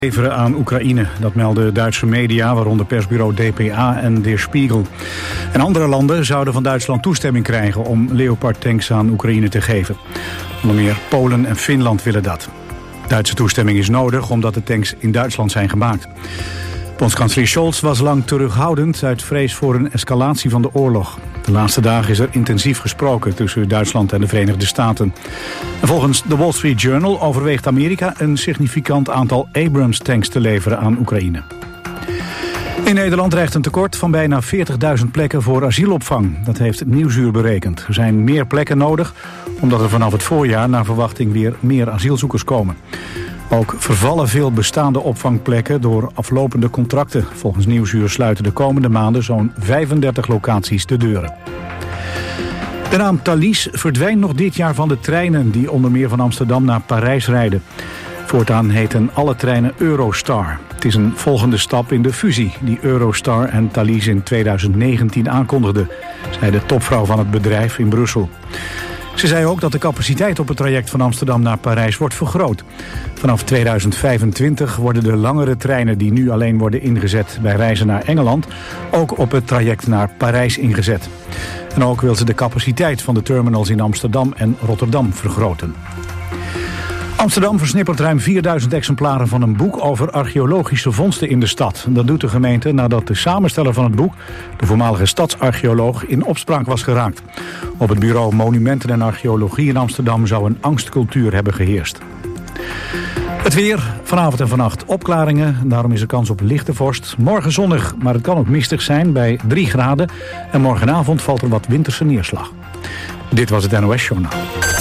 leveren aan Oekraïne. Dat melden Duitse media, waaronder persbureau DPA en Der Spiegel. En andere landen zouden van Duitsland toestemming krijgen om Leopard-tanks aan Oekraïne te geven. Onder meer Polen en Finland willen dat. Duitse toestemming is nodig omdat de tanks in Duitsland zijn gemaakt. Bondskanselier Scholz was lang terughoudend uit vrees voor een escalatie van de oorlog. De laatste dagen is er intensief gesproken tussen Duitsland en de Verenigde Staten. En volgens The Wall Street Journal overweegt Amerika een significant aantal Abrams-tanks te leveren aan Oekraïne. In Nederland dreigt een tekort van bijna 40.000 plekken voor asielopvang. Dat heeft Nieuwsuur berekend. Er zijn meer plekken nodig, omdat er vanaf het voorjaar naar verwachting weer meer asielzoekers komen. Ook vervallen veel bestaande opvangplekken door aflopende contracten. Volgens Nieuwsuur sluiten de komende maanden zo'n 35 locaties de deuren. De naam Thalys verdwijnt nog dit jaar van de treinen die onder meer van Amsterdam naar Parijs rijden. Voortaan heten alle treinen Eurostar. Het is een volgende stap in de fusie die Eurostar en Thalys in 2019 aankondigde, zei de topvrouw van het bedrijf in Brussel. Ze zei ook dat de capaciteit op het traject van Amsterdam naar Parijs wordt vergroot. Vanaf 2025 worden de langere treinen die nu alleen worden ingezet bij reizen naar Engeland ook op het traject naar Parijs ingezet. En ook wil ze de capaciteit van de terminals in Amsterdam en Rotterdam vergroten. Amsterdam versnippert ruim 4000 exemplaren van een boek over archeologische vondsten in de stad. Dat doet de gemeente nadat de samensteller van het boek, de voormalige stadsarcheoloog, in opspraak was geraakt. Op het bureau Monumenten en Archeologie in Amsterdam zou een angstcultuur hebben geheerst. Het weer, vanavond en vannacht opklaringen, daarom is er kans op lichte vorst. Morgen zonnig, maar het kan ook mistig zijn bij 3 graden. En morgenavond valt er wat winterse neerslag. Dit was het NOS Journaal.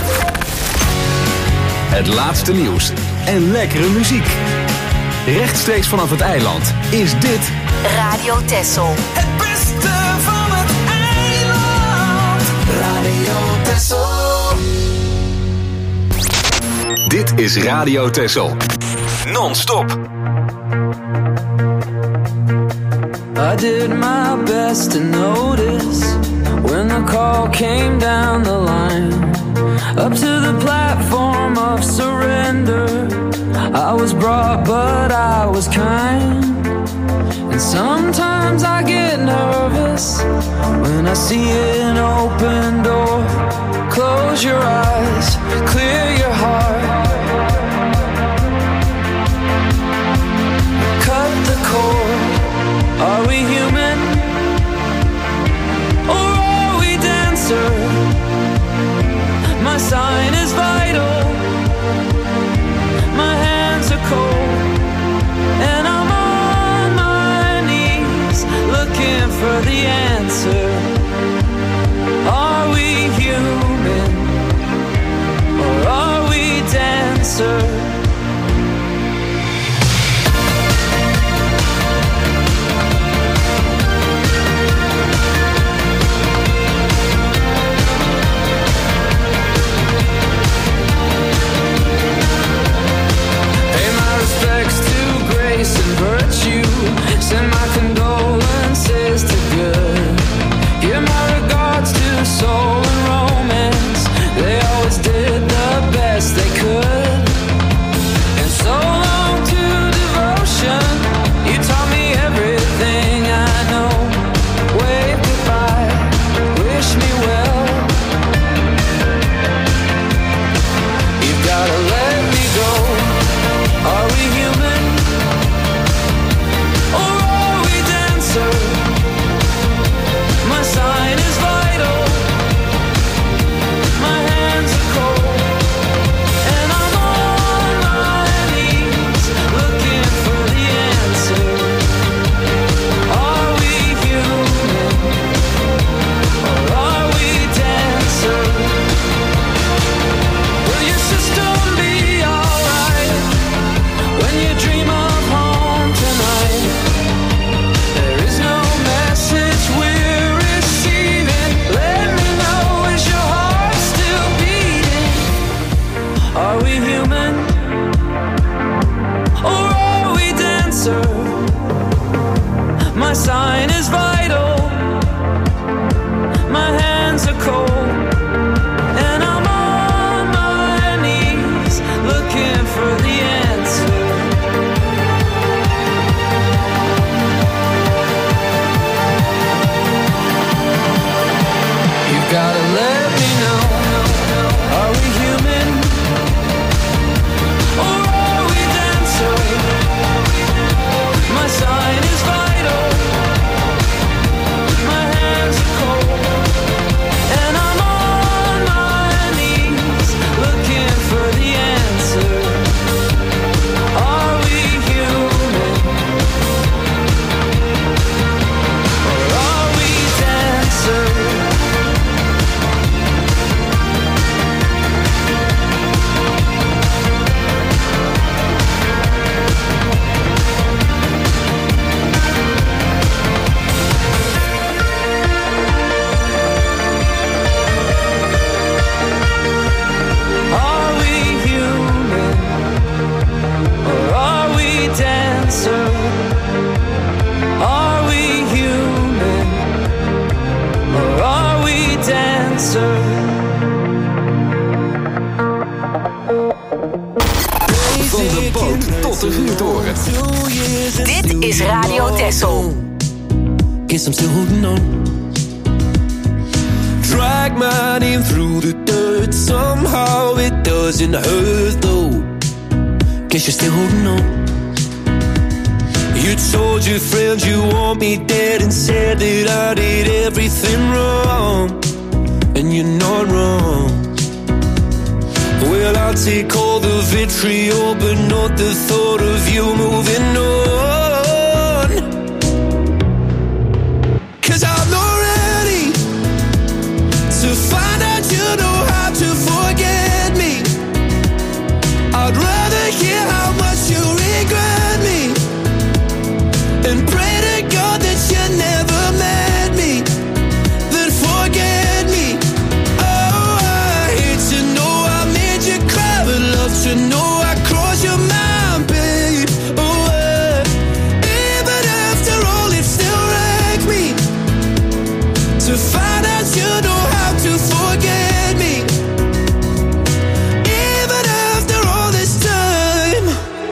Het laatste nieuws en lekkere muziek. Rechtstreeks vanaf het eiland is dit Radio Texel. Het beste van het eiland. Radio Texel. Dit is Radio Texel. Non-stop. I did my best to notice when the call came down the line. Up to the platform of surrender, I was brought but I was kind. And sometimes I get nervous when I see an open door. Close your eyes, clear your heart. Cut the cord. Are we human? Or are we dancer? My sign is vital. My hands are cold. And I'm on my knees looking for the answer. Are we human? Or are we dancer? And virtue, send my condolences to good. Give my regards to soul and romance. They always did the best they could. And so long to devotion. You taught me everything I know. Wave goodbye, wish me well. You've gotta let me go. Are we human? My sign is vital. My hands are cold. And I'm on my knees looking for the answer. Are we human? Or are we dancer? Will your system be alright when you dream of home tonight? There is no message we're receiving. Let me know, is your heart still beating? Are we human? Or are we dancer? My sign is vital. My hands are cold. And I'm on my knees looking for the answer. answer. Are we human or are we dancer? Van de boot tot de vuurtoren. Dit is Radio Texel. Guess I'm still holding on. Drag my name through the dirt. Somehow it doesn't hurt though. Guess you're still holding on. You told your friends you want me dead and said that I did everything wrong. And you're not wrong. Well, I'll take all the vitriol, but not the thought of you moving on. 'Cause I'm not ready to find out you know how to forget me. I'd rather hear how much you regret me and pray to God that you never met me, then forget me. Oh, I hate to know I made you cry, but love to know I crossed your mind, babe. Oh, even after all, it still wrecked me to find out you know how to forget me. Even after all this time,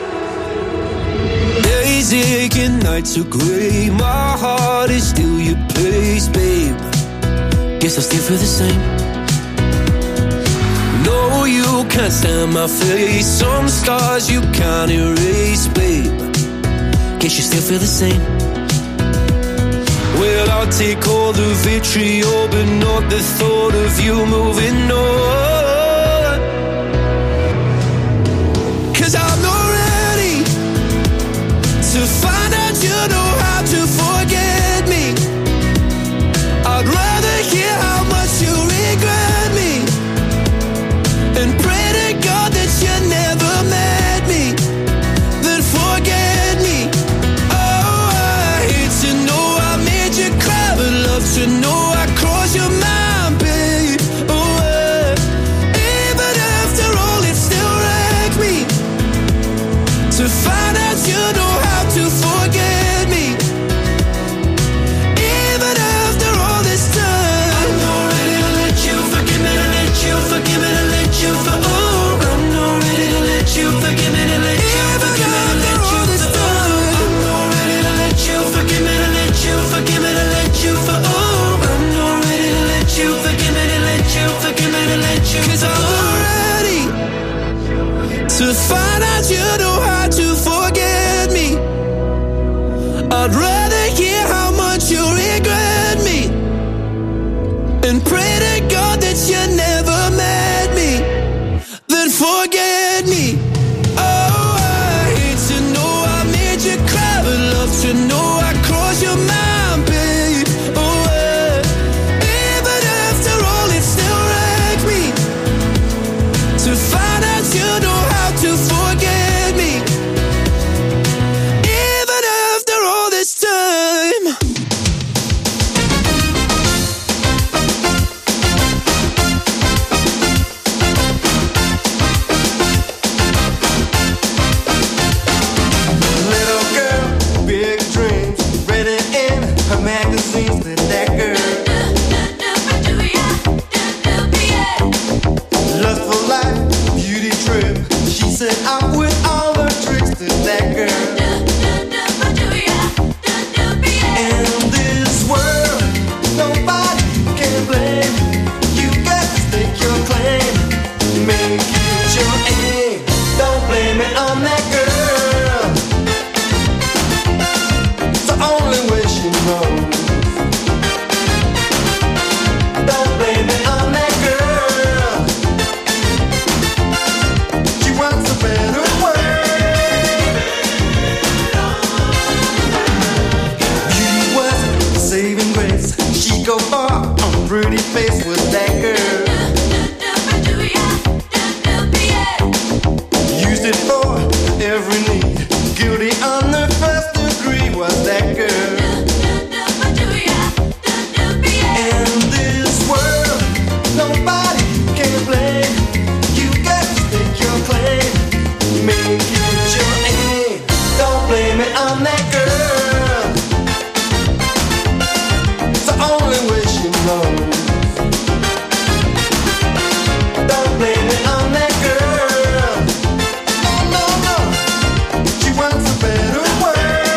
days aching, nights are gray. My heart is still your place, babe. Guess I still feel the same. No, you can't stand my face. Some scars you can't erase, babe. Guess you still feel the same. Well, I'll take all the vitriol, but not the thought of you moving on. 'Cause I'm not ready to find out you know how to forget me. I'd rather hear how much you regret me and pray to God that you never met me, then forget me. Oh, I hate to know I made you cry, but love to know I crossed your mind, babe. Oh, even after all, it still wrecked me to find out you know how to forget me. Even after all this time, I'm not ready to let you forgive me, to let you forgive me, to let you for. Oh, I'm not ready to let you forgive me, to let you forgive me, to let you for. I'm not ready to let you forgive me, to let you forgive me, to let you for. Oh, I'm not ready to let you forgive me, to let you forgive me, to let you. 'Cause I'm not ready to find out you know how to forget me. I'd rather hear how much you regret me and pray to God that you never met me, then forget me. Oh, I hate to know I made you cry, but love to know I crossed your mind, babe. Oh, even after all, it still wrecked me to find out you know how to forget me. Even after all this time. Little girl, big dreams, ready in blame it on that girl. It's the only way she knows. Don't blame it on that girl. Oh no, no, she wants a better world.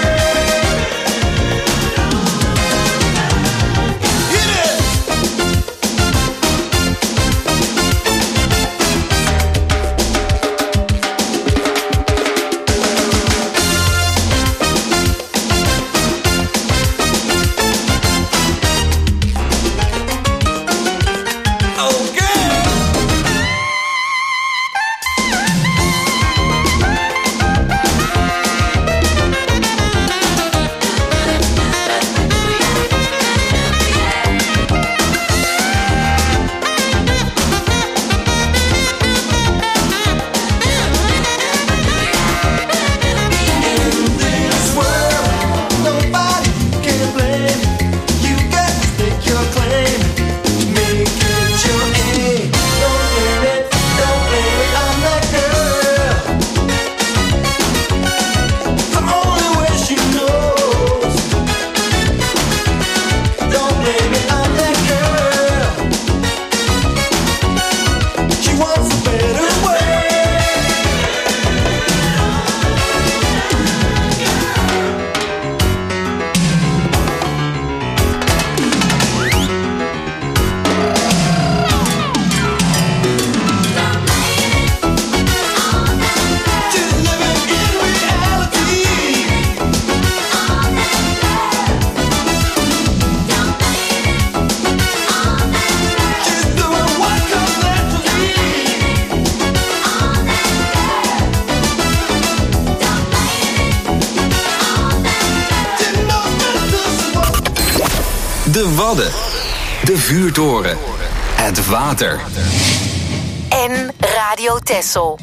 De Wadden, de vuurtoren, het water. En Radio Texel.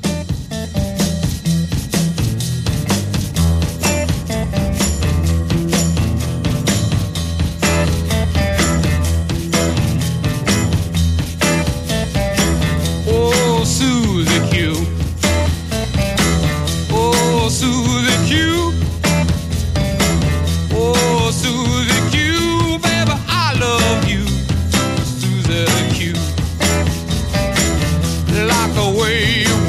Oh, Susie Q. Oh, Susie Q. Oh, Susie Q, baby, I love you, Susie Q. Like the way you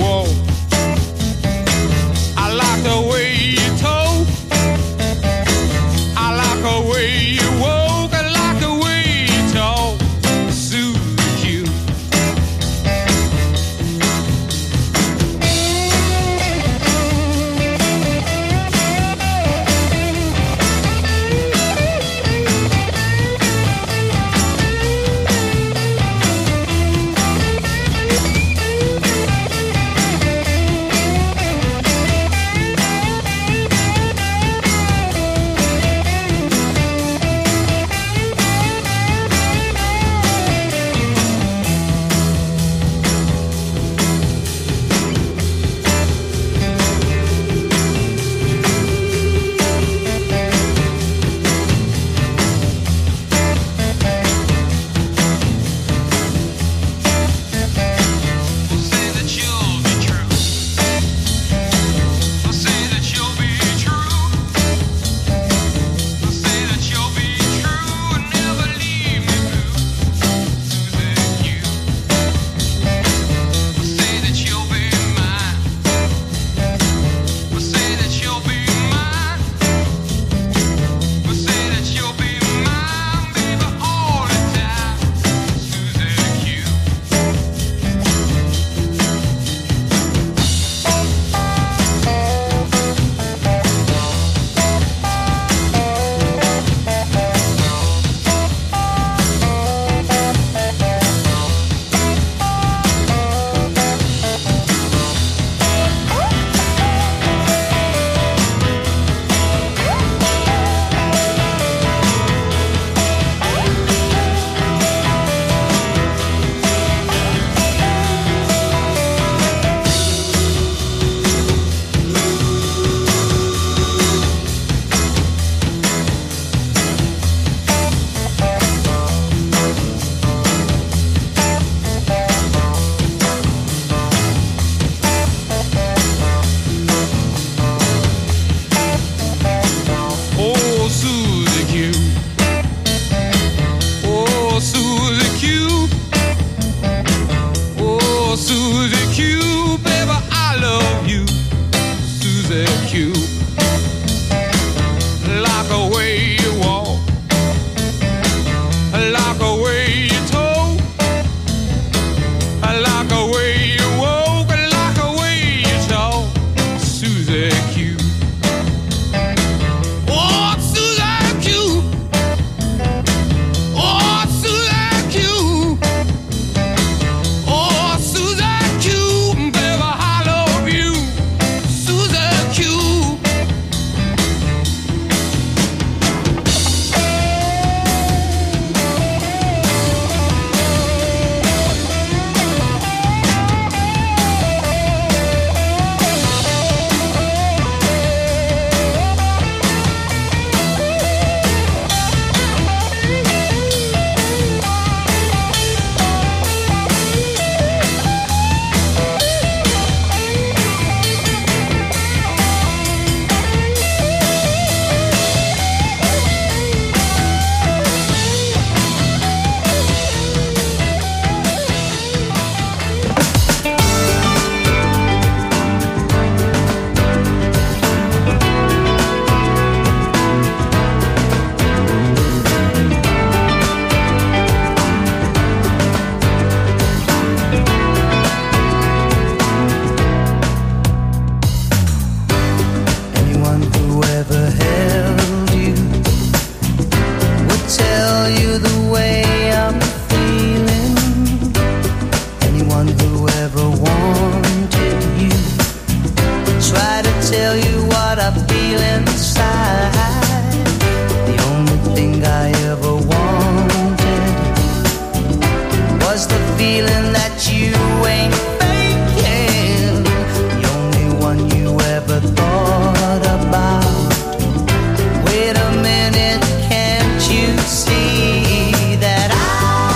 inside. The only thing I ever wanted was the feeling that you ain't faking. The only one you ever thought about. Wait a minute, can't you see that I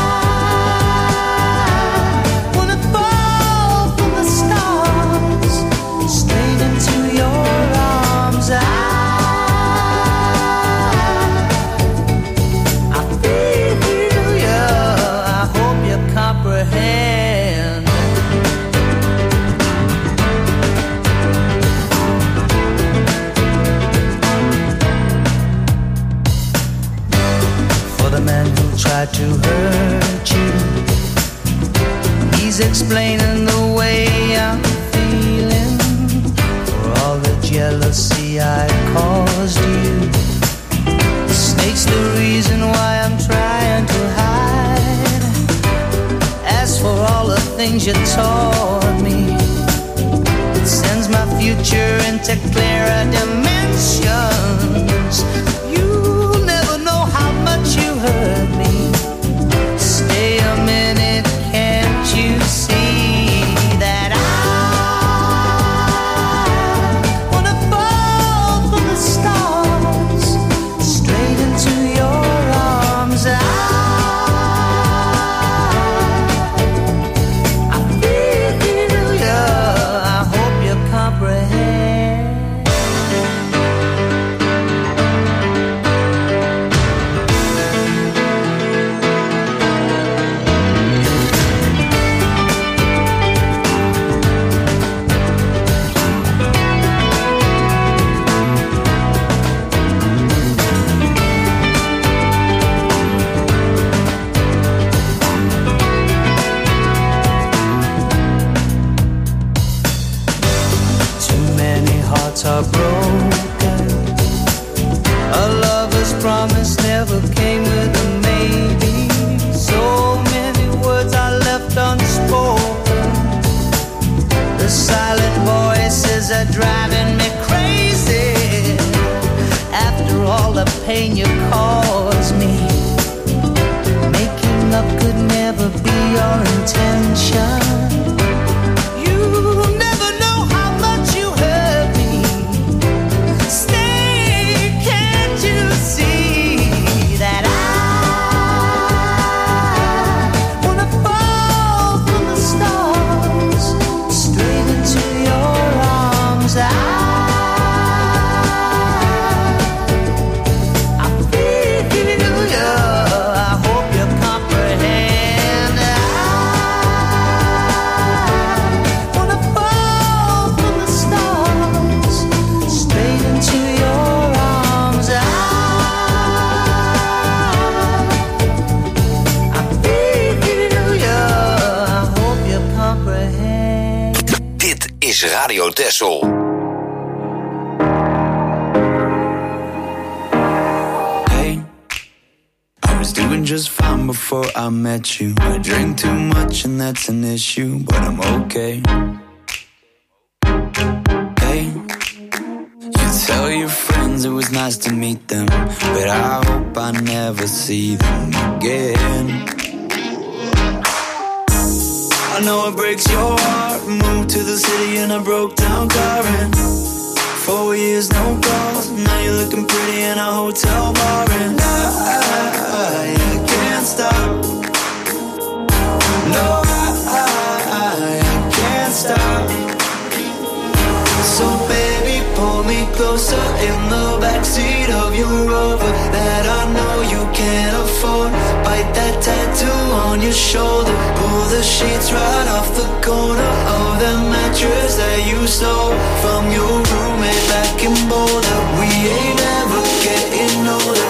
wanna fall from the stars straight into your arms? I feel you, I hope you comprehend. For the man who tried to hurt you, he's explaining the way I'm feeling. For all the jealousy I caused you, the snake's the reason why I'm trying to hide. As for all the things you taught me, it sends my future into clearer dimensions. You'll never know how much you hurt me. Stay a minute, can't you see that I wanna fall from the stars straight into your arms? I feel you, I hope you comprehend. Too many hearts are broken. A lover's promise never came with a maybe. So many words are left unspoken. The silent voices are driving me crazy. After all the pain you caused me, making up could never be your intention. You'll never know how much you hurt me. Stay, can't you see that I wanna fall from the stars straight into your arms? I feel you, I hope you comprehend. I wanna fall from the stars straight into your arms. I feel you, I hope you comprehend. Dit is Radio Texel. Hey, I was doing just fine before I met you. I drink too much and that's an issue, but I'm okay. Hey, you tell your friends it was nice to meet them, but I hope I never see them again. I know it breaks your heart. Moved to the city in a broke down car and 4 years no calls. Now you're looking pretty in a hotel bar and I can't stop. No, I can't stop. So baby, pull me closer in the backseat of your Rover that I know you can't afford. Bite that tattoo on your shoulder. Pull the sheets right off the corner of the mattress that you stole from your roommate back in Boulder. We ain't ever getting older.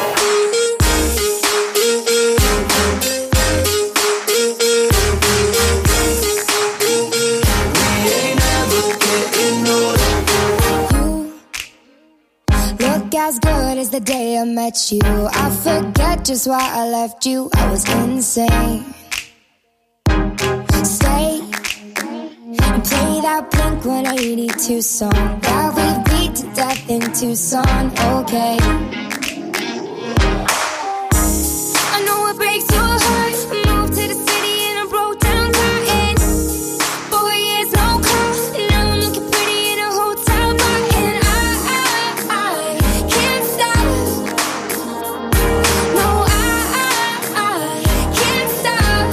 As good as the day I met you, I forget just why I left you. I was insane. Stay and play that Blink-182 song that we beat fight to death in Tucson, okay. I know it breaks your heart. Moved to the city and I broke down crying. 4 years, no call. Now I'm looking pretty in a hotel bar. And I can't stop. No, I can't stop.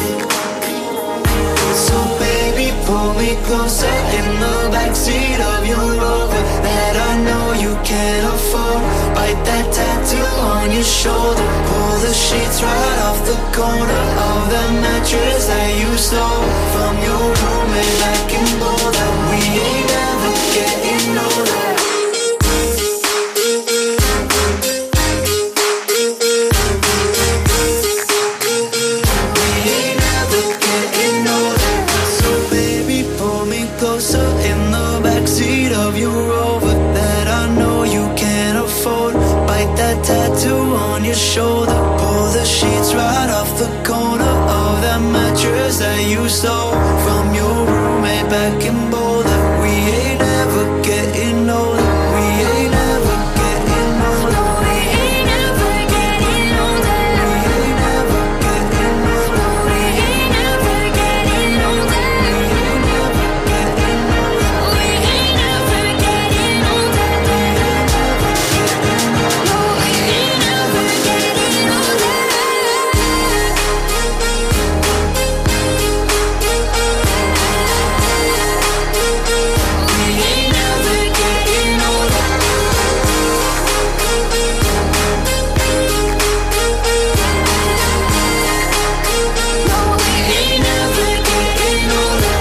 So baby, pull me closer in the backseat of your Rover that I know you can't afford. Bite that tattoo on your shoulder. Pull the sheets right off the corner of the mattress that you stole from your roommate back in Boulder. We ain't never getting older. We ain't never getting older. So baby, pull me closer in the backseat of your Rover that I know you can't afford. Bite that tattoo on your shoulder. Pull the sheets right off the corner of that mattress that you stole from your roommate back in Boulder. We ain't ever getting older. We ain't ever getting older. We ain't never getting older. We ain't never getting older. We ain't never getting older. We ain't never getting older. No, we ain't never getting older. We ain't never getting older. No, we ain't never getting older.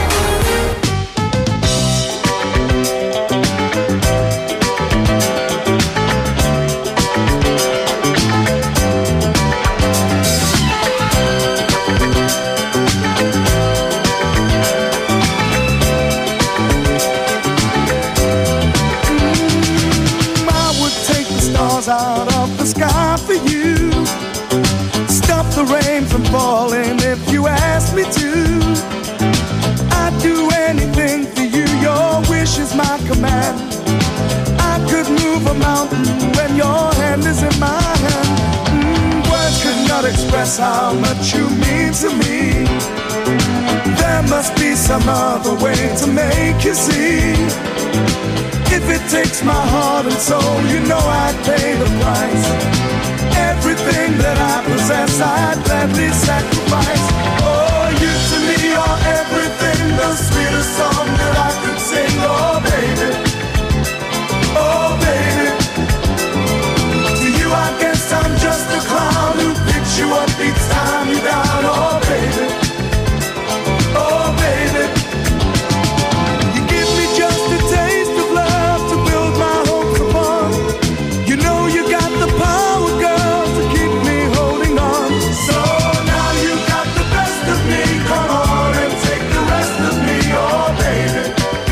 I would take the stars out of the sky for you. Stop the rain from falling if you ask me to. I'd do anything for you, your wish is my command. I could move a mountain when your hand is in my hand. Words could not express how much you mean to me. There must be some other way to make you see. If it takes my heart and soul, you know I'd pay the price. Everything that I possess, I'd gladly sacrifice. Oh, you to me are everything, the sweetest song that I could sing. Oh, baby, oh, baby. To you, I guess I'm just a clown who picks you up each time you're down. Oh, baby, oh, baby. You give me just a taste of love to build my hopes upon. You know you got the power, girl, to keep me holding on. So now you got the best of me. Come on and take the rest of me, oh baby.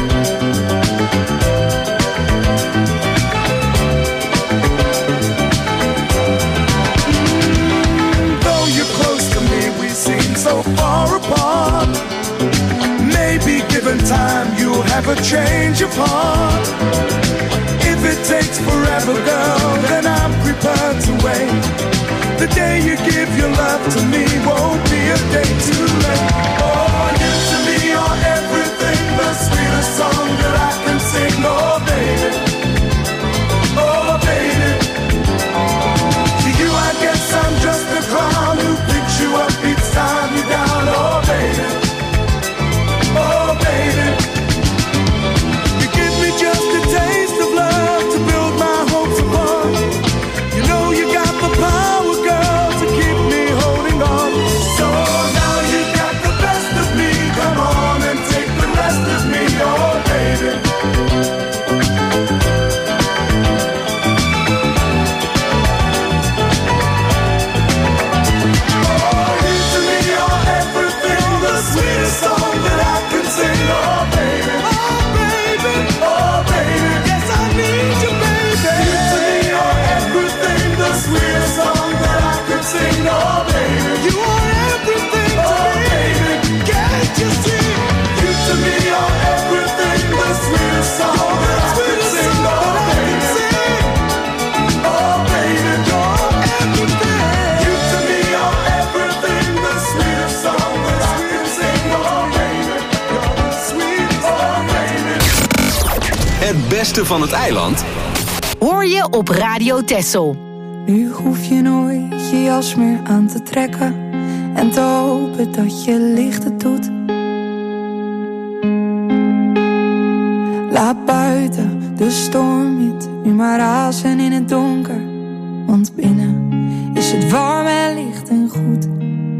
Though you're close to me, we seem so far apart. Maybe given time, you'll have a change of heart. If it takes forever, girl, then I'm prepared to wait. The day you give your love to me won't be a day too late. Oh, you to me are everything, the sweetest song that I can sing. Oh, baby, oh, baby. To you, I guess I'm just a clown who picks you up each time you're down. Oh, baby, oh, baby. You give me just a taste of love to build my hopes upon. You know you got the power, girl, to keep me holding on. So now you got the best beste van het eiland hoor je op Radio Texel. Nu hoef je nooit je jas meer aan te trekken en te hopen dat je licht het doet. Laat buiten de stormwind nu maar razen in het donker, want binnen is het warm en licht en goed.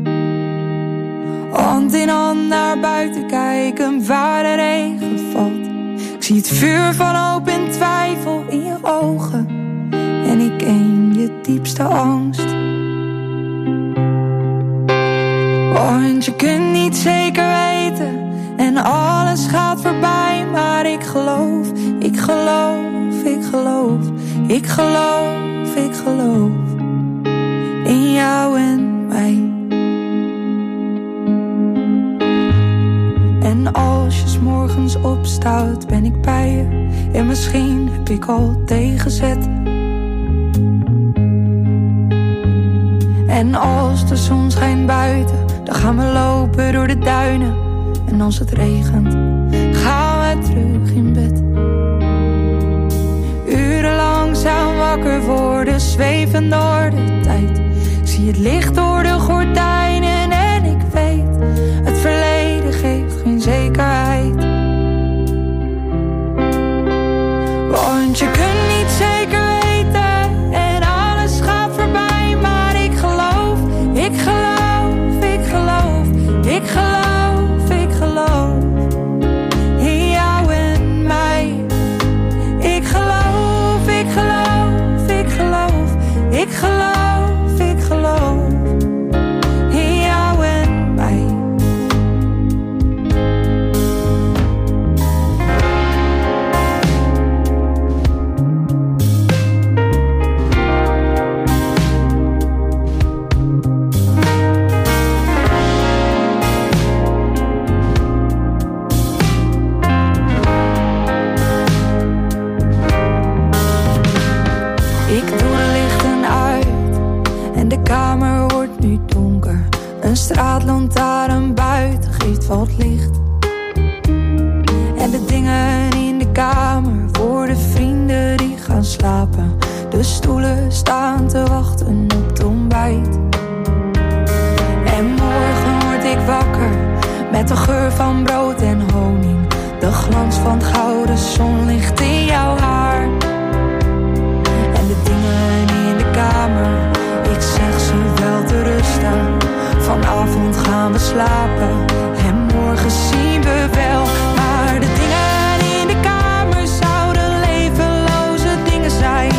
Hand in hand naar buiten kijken waar de regen valt. Ik zie het vuur van hoop en twijfel in je ogen en ik ken je diepste angst. Want je kunt niet zeker weten en alles gaat voorbij, maar ik geloof, ik geloof, ik geloof, ik geloof, ik geloof in jou en mij. En als je 's morgens opstaat, ben ik bij je en misschien heb ik al tegenzet. En als de zon schijnt buiten, dan gaan we lopen door de duinen. En als het regent, gaan we terug in bed. Urenlang zijn wakker worden, zweven door de tijd. Ik zie het licht door de gordijnen en ik weet, het verleden geeft geen zekerheid. Want je kunt niet zeker weten en alles gaat voorbij, maar ik geloof, ik geloof, ik geloof, ik geloof, ik geloof in jou en mij. Ik geloof, ik geloof, ik geloof, ik geloof, ik geloof in jou en mij. Ik doe de lichten uit en de kamer wordt nu donker. Een straatlantaarn buiten geeft wat licht. En de dingen in de kamer worden vrienden die gaan slapen. De stoelen staan te wachten op het ontbijt. En morgen word ik wakker met de geur van brood en honing. De glans van het gouden zonlicht in jouw haar. En de dingen in de kamer, ik zeg ze wel te rusten. Vanavond gaan we slapen en morgen zien we wel. Maar de dingen in de kamer zouden levenloze dingen zijn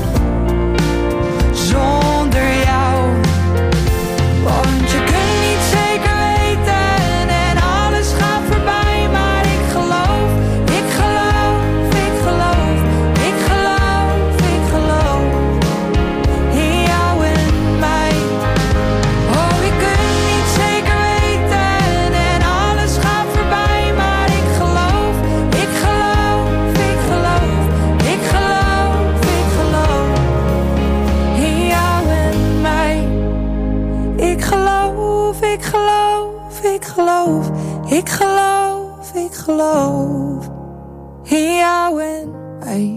zonder jou. Want je kunt niet zeker weten en alles gaat voorbij, maar ik geloof, ik geloof, ik geloof, ik geloof, ik geloof in jou en mij. Oh, ik kunt niet zeker weten en alles gaat voorbij, maar ik geloof, ik geloof, ik geloof, ik geloof, ik geloof in jou en mij. Ik geloof, ik geloof, ik geloof, ik geloof, ik geloof in jou en mij.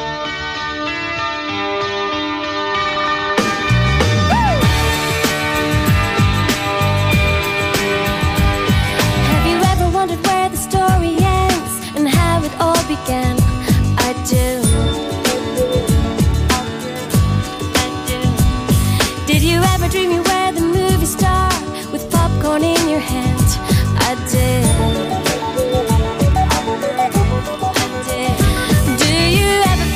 Have you ever wondered where the story ends and how it all began? I do. Did you ever dream you were the movie star with popcorn in your hand? I did. Do you ever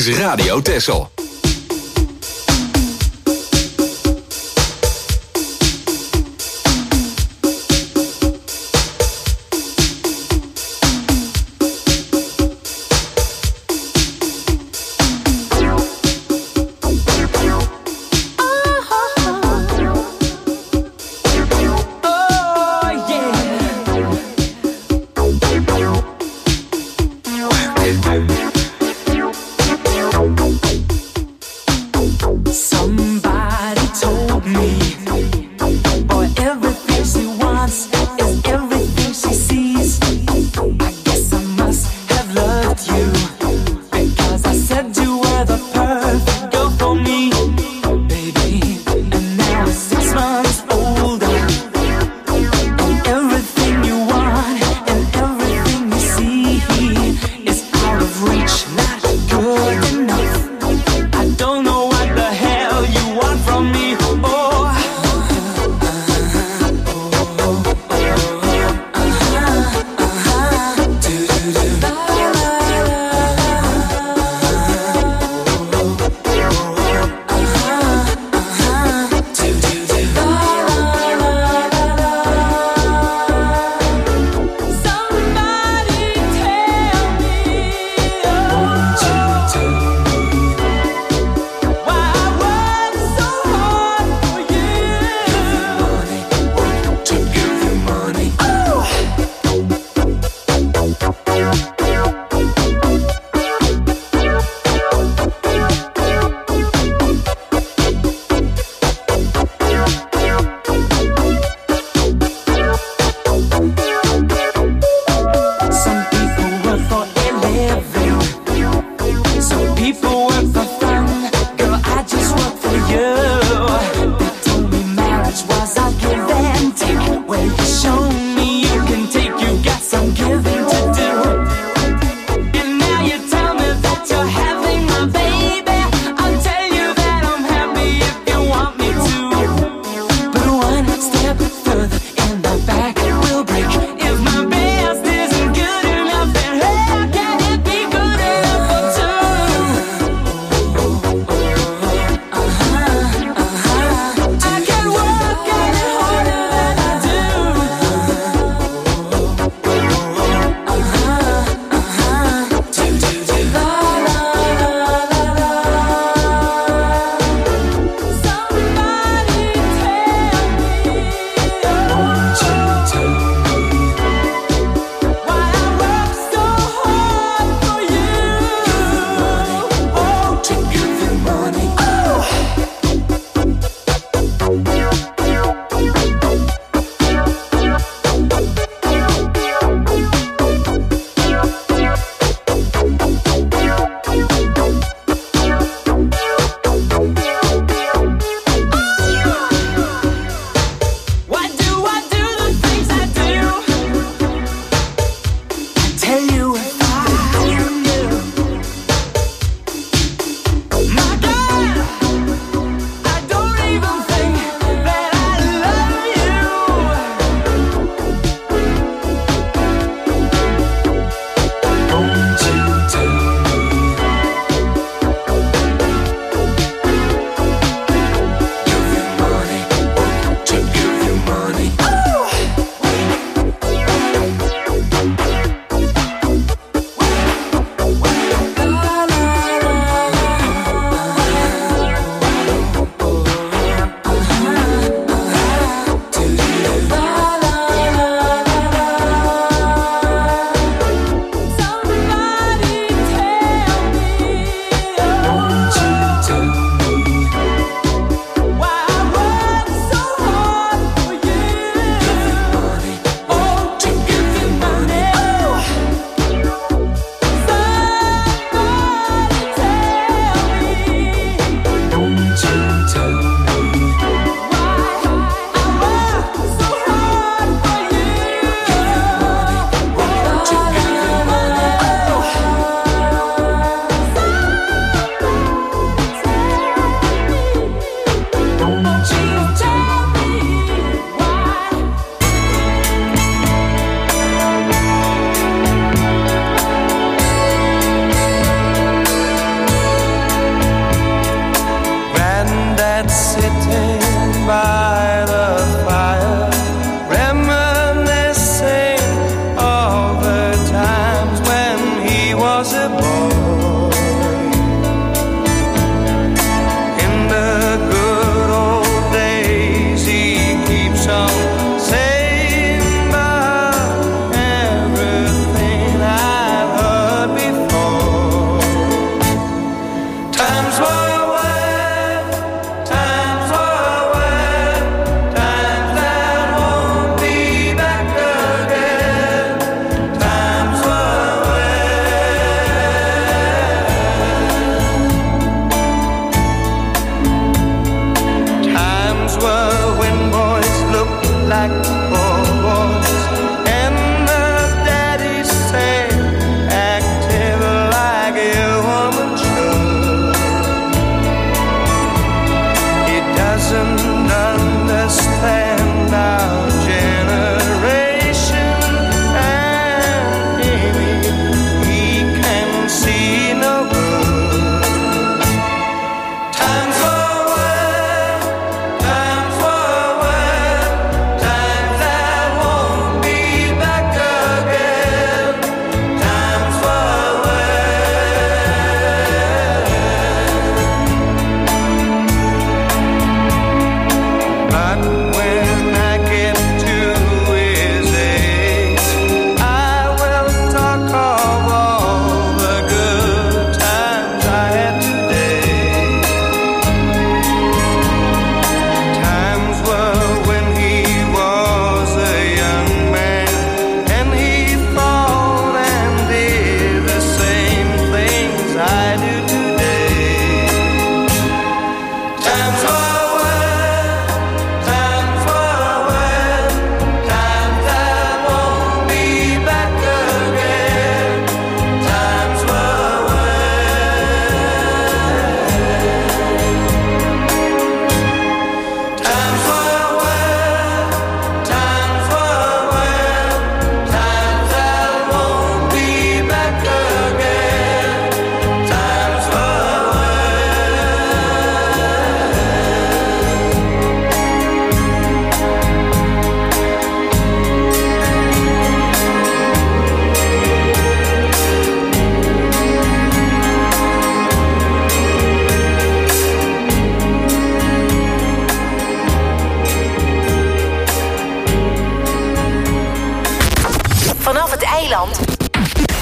is Radio Texel. Of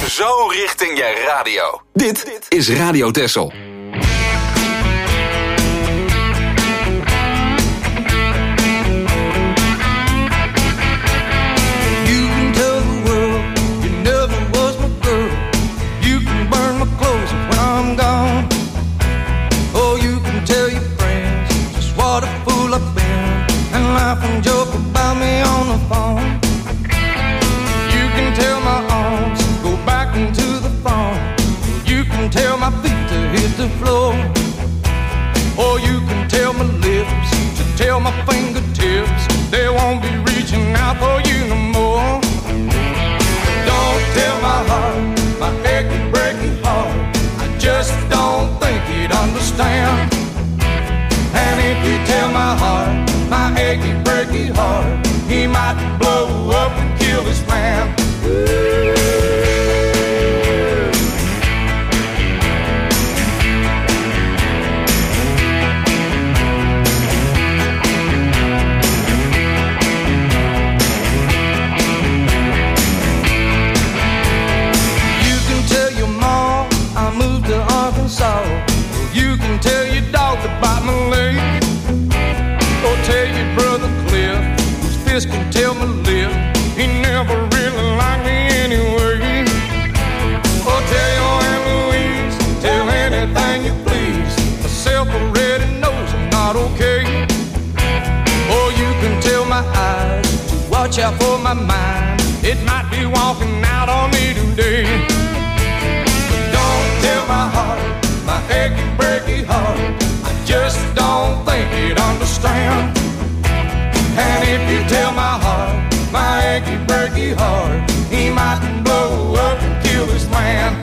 Zo richting je radio. Dit is Radio Texel. And joke about me on the phone. You can tell my arms go back into the phone. You can tell my feet to hit the floor. Or you can tell my lips to tell my fingertips they won't be reaching out for you no more. Don't tell my heart, my achy, breaky heart, I just don't think you'd understand. And if you tell my heart, my achy, breaky heart, he might blow up and kill this man. You can tell your mom I moved to Arkansas. You can tell your dog to bite my leg. Or tell your brother Cliff, whose fist can tell my lip, he never really liked me anyway. Or tell your Aunt Louise, tell anything you please, myself already knows I'm not okay. Or you can tell my eyes to watch out for my mind, it might be walking out on me today. But don't tell my heart, my achy, breaky heart, I just don't think you'd understand. And if you tell my heart, my achy, breaky heart, he might blow up and kill this man.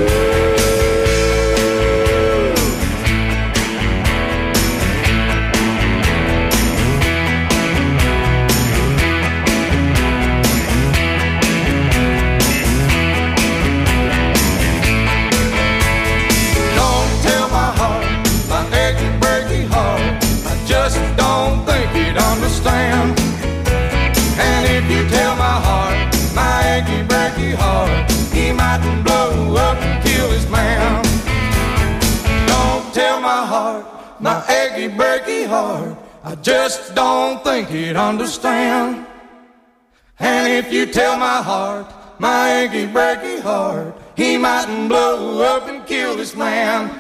Don't tell my heart, my achy, breaky heart, I just don't think you'd understand. And if you tell my heart, my achy, breaky heart, he might blow up and kill his man. Don't tell my heart, my achy, breaky heart, I just don't think he'd understand. And if you tell my heart, my achy, breaky heart, he might blow up and kill this man.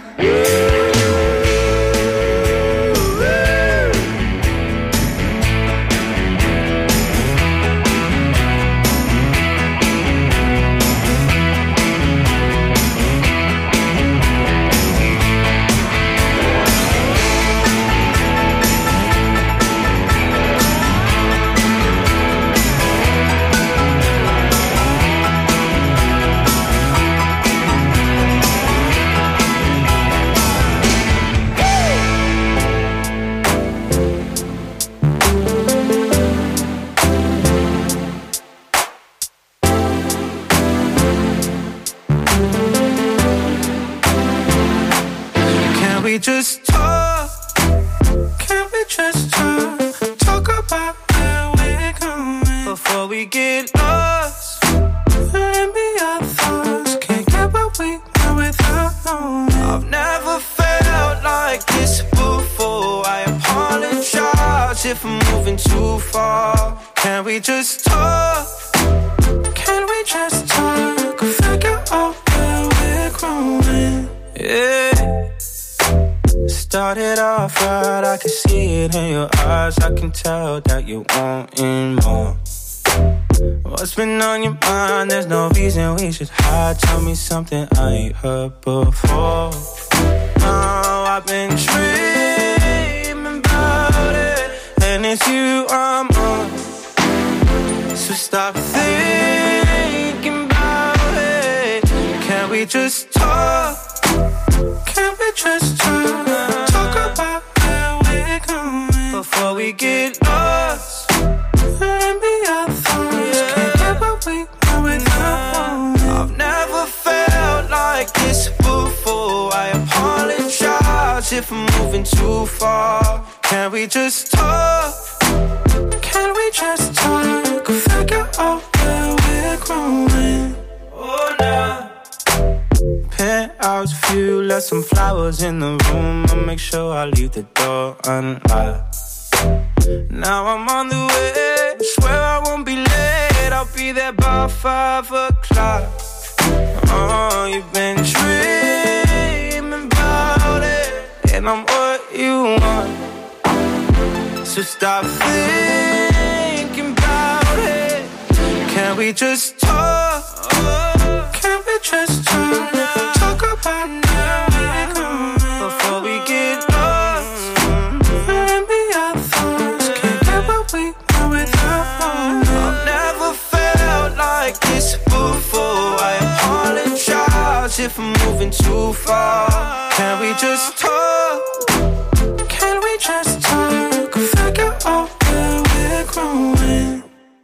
Can we just talk? Can we just talk? Talk about where we're going before we get lost. Let me our thoughts. Can't get what we want without knowing. I've never felt like this before. I apologize if I'm moving too far. Can we just talk? Can we just talk? Figure out where we're growing. Yeah. Started off right, I can see it in your eyes. I can tell that you're wanting more. What's been on your mind? There's no reason we should hide. Tell me something I ain't heard before. Now I've been dreaming about it, and it's you I'm on. So stop thinking about it. Can we just talk? Can we just talk? Talk about where we're going before we get lost. Let me our thoughts. Can't get what we want without knowing. I've never felt like this before. I apologize if I'm moving too far. Can we just talk? Can we just talk? Figure out where we're growing. Oh, no. got some flowers in the room. I'll make sure I leave the door unlocked. Now I'm on the way. Swear I won't be late. I'll be there by 5 o'clock. Oh, you've been dreaming about it, and I'm what you want. So stop thinking about it. Can we just talk? Can we just talk? Talk about now before we get lost. And be our thoughts. Can't get what we want without one. I've never felt like this before. I apologize if I'm moving too far. Can we just talk? Can we just talk? Figure out where we're growing.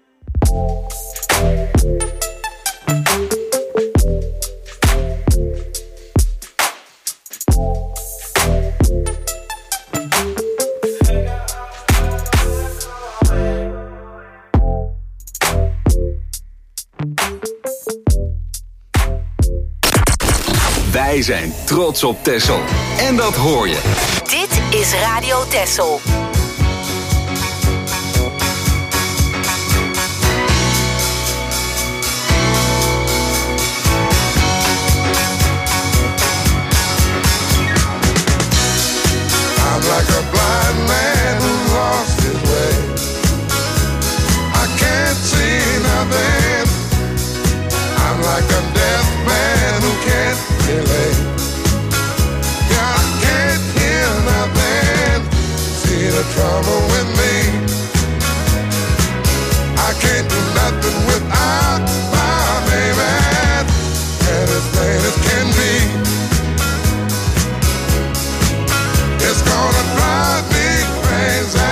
Wij zijn trots op Texel. En dat hoor je. Dit is Radio Texel. I'm like a blind man who lost his way. I can't see nothing. I'm like a deaf man who can't relate. Yeah, I can't hear nothing. See the trouble with me. I can't do nothing without my baby. And as plain as can be, it's gonna drive me crazy.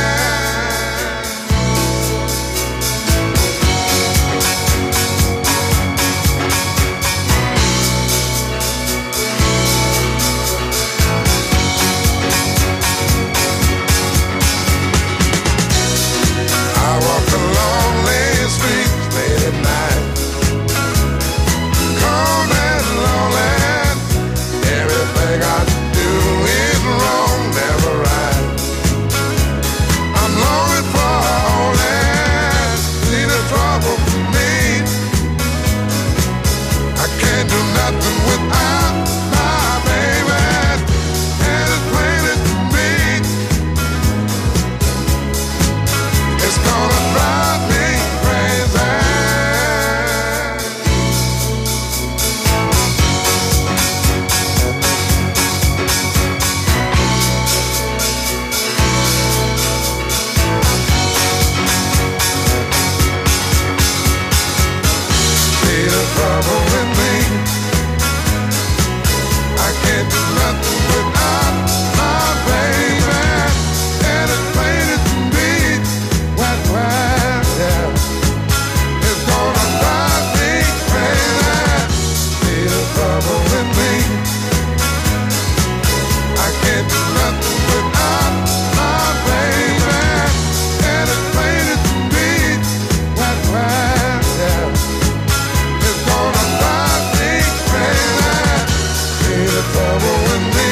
I walk the lonely streets late at night, cold and lonely. Everything I do is wrong, never right. I'm longing for only see the trouble for me. I can't do nothing without my baby, and it's plain as can be. It's gonna drive me crazy. See the trouble with me. I can't do nothing without my baby, and it's plain as can be. Well, yeah. It's gonna drive me crazy. See the trouble with me. I can't do nothing without my baby, and it's plain as can be. Well, yeah. It's gonna drive me crazy. See the trouble with me.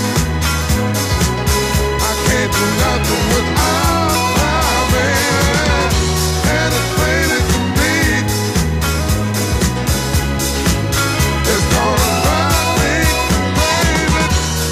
I can't do nothing without my baby, and it's plain as can be. It's gonna drive me crazy.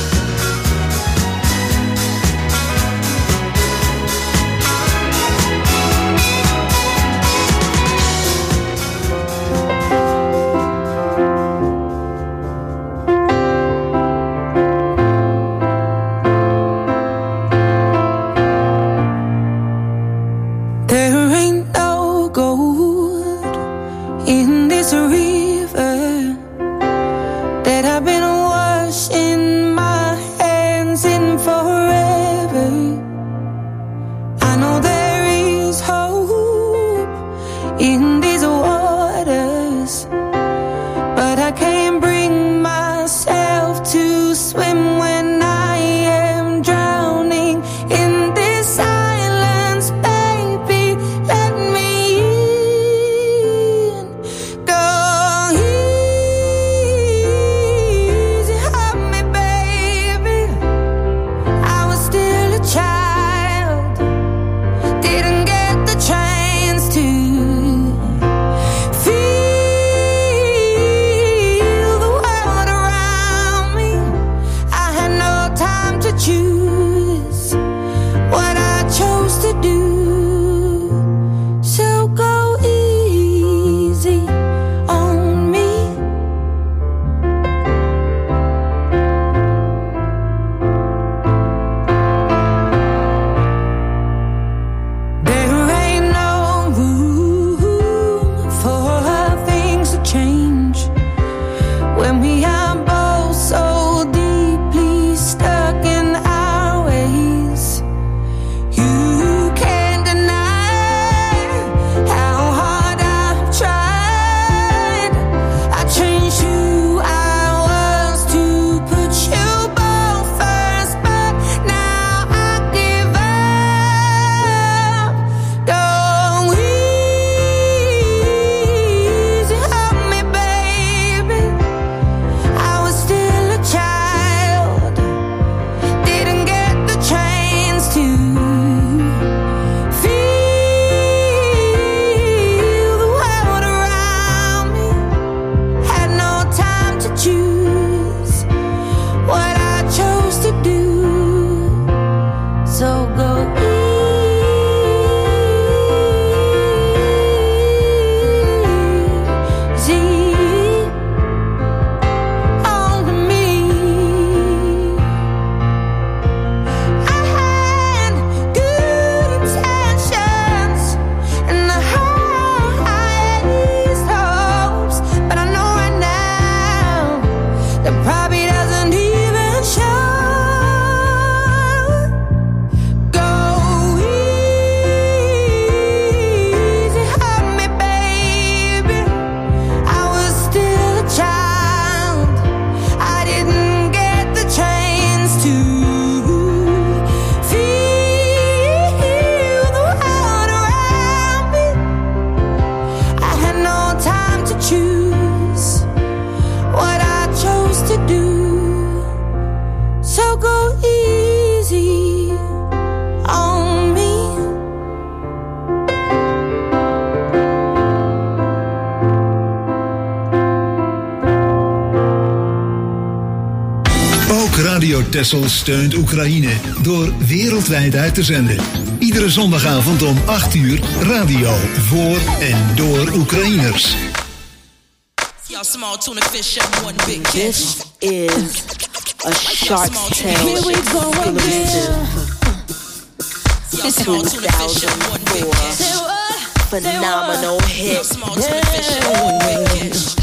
There ain't no gold in this river that I've been washing my hands in forever. I know there is hope in these waters, but I can't bring myself to swim when I am drowning in this silence. Baby, let me in. Go easy, have Radio Texel steunt Oekraïne door wereldwijd uit te zenden. Iedere zondagavond om 8 uur radio voor en door Oekraïners. Small tuna fish and one big catch. This is a Shark Tale Here we go again. 2004 phenomenal hit. Small tuna fish and one big catch.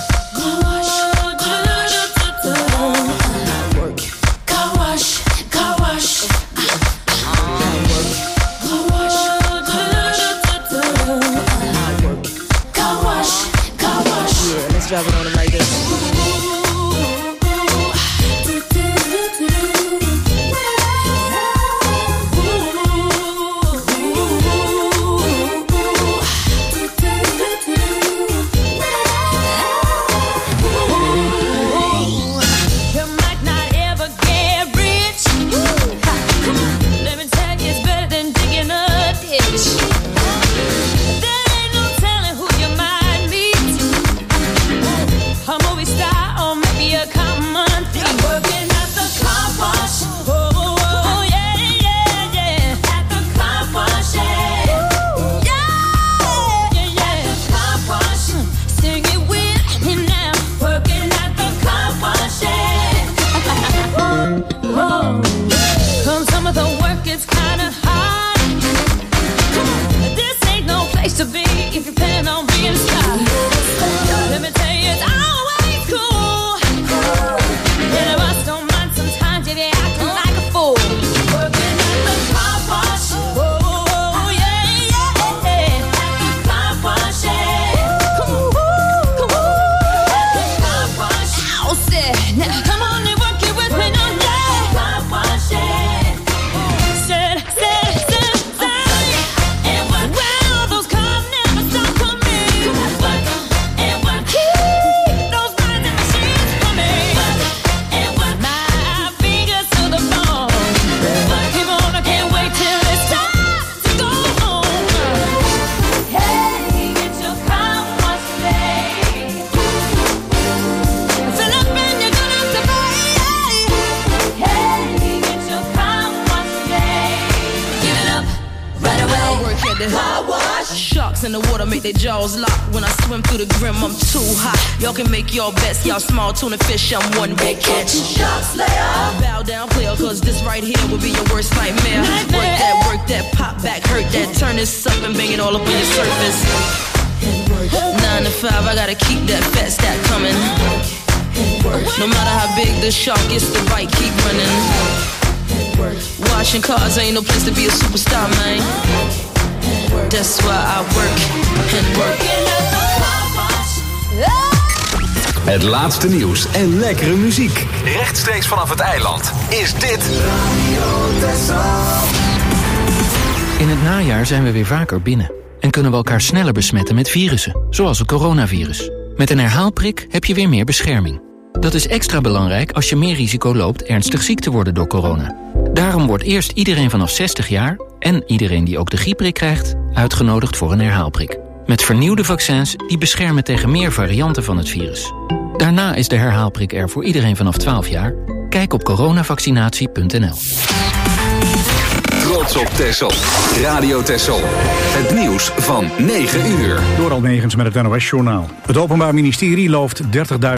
Drop it on him like this. In the water make their jaws lock. When I swim through the grim, I'm too hot. Y'all can make your bets, y'all small tuna fish, I'm one big catch. Shark Slayer. Bow down, player, cause this right here will be your worst nightmare. Work that, pop back, hurt that, turn this up and bang it all up on your surface. 9 to 5, I gotta keep that fat stack coming. No matter how big the shark is, the bite keep running. Washing cars ain't no place to be a superstar, man. That's why I work and work. Het laatste nieuws en lekkere muziek. Rechtstreeks vanaf het eiland is dit In het najaar zijn we weer vaker binnen en kunnen we elkaar sneller besmetten met virussen, zoals het coronavirus. Met een herhaalprik heb je weer meer bescherming. Dat is extra belangrijk als je meer risico loopt ernstig ziek te worden door corona. Daarom wordt eerst iedereen vanaf 60 jaar en iedereen die ook de griepprik krijgt uitgenodigd voor een herhaalprik. Met vernieuwde vaccins die beschermen tegen meer varianten van het virus. Daarna is de herhaalprik er voor iedereen vanaf 12 jaar. Kijk op coronavaccinatie.nl. Trots op Texel. Radio Texel. Het nieuws van 9 uur. Door Almegens met het NOS-journaal. Het Openbaar Ministerie looft 30.000